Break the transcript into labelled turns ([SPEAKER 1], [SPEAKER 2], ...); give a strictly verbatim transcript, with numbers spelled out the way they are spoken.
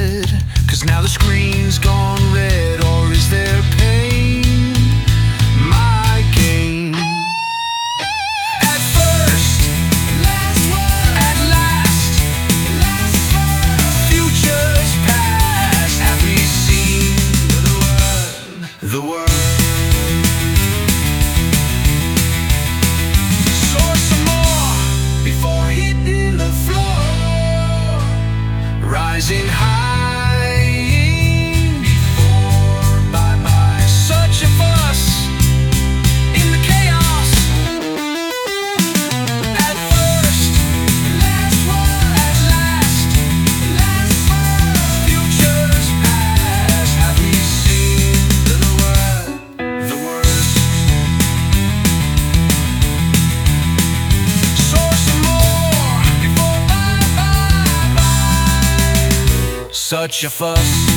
[SPEAKER 1] head? Cause now the screen's gone red, or is there pain? My game. At first, last word. At last, last word. Futures past. Have we seen the word? The word. Soar some more before hitting the floor. Rising high. Such a fuss.